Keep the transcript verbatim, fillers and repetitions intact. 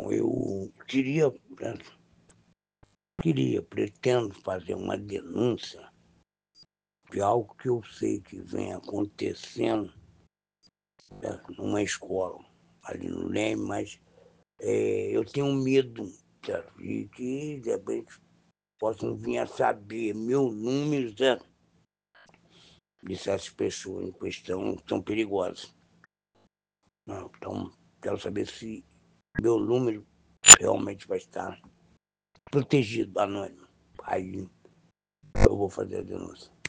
eu queria, né, queria, pretendo fazer uma denúncia de algo que eu sei que vem acontecendo, né, numa escola ali no Leme, mas, eh, eu tenho medo, certo, de que de repente possam vir a saber meu número, certo, e essas pessoas em questão são perigosas. Não, então quero saber se meu número realmente vai estar protegido, anônimo. Aí eu vou fazer a denúncia.